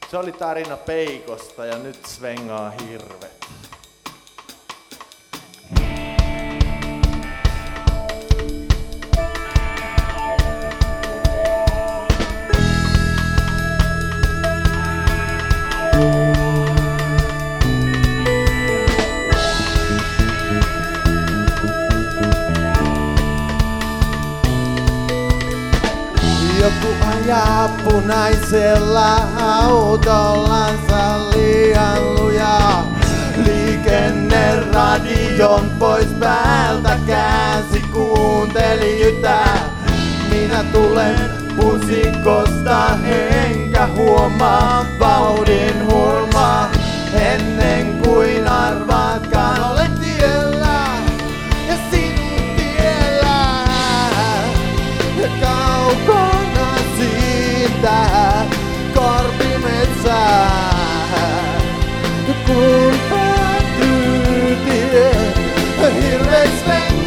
Se oli tarina peikosta ja nyt svengaa hirvet. Joku ajaa punaisella autollansa liian lujaa. Liikenneradion pois päältä käänsi, kuunteli jytää. Minä tulen pusikosta enkä huomaa vauhdin hurmaa. Ennen kuin arvaatkaan olen tiellä ja sinun tiellä. Kaukana siitä korpimetsää, kun päätyy tie, hirveis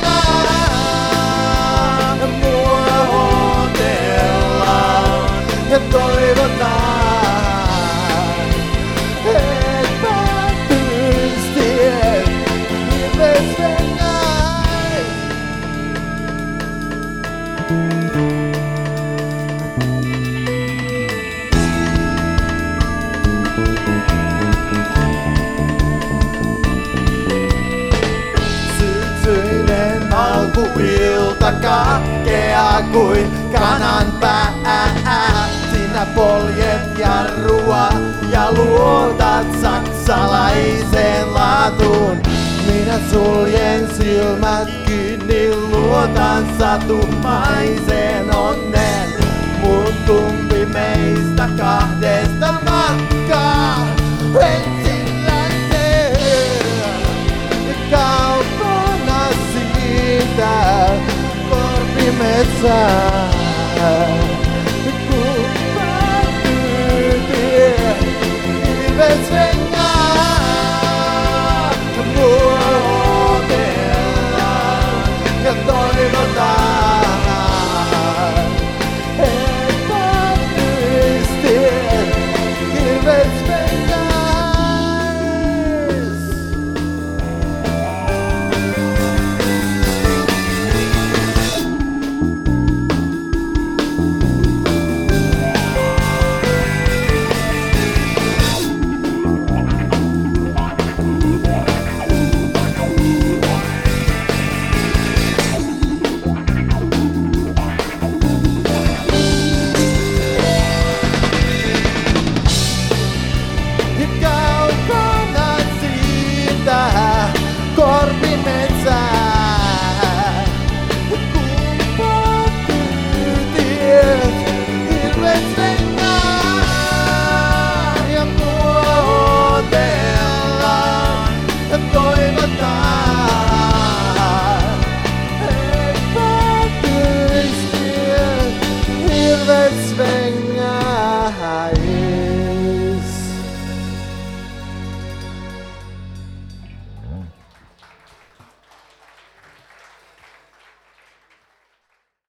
vengää. Mua odotellaan ja toivotaan, et päätyis tie, hirveis vengää. Syksyinen alkuilta katkeaa kuin kanan pää. Sinä poljet jarrua ja luotat saksalaiseen laatuun. Minä suljen silmät kiinni, luotan satumaiseen onneen. Muuttumpi meistä kahdesta matkaa ensilläiseen. Kaukana siitä korpimetsää.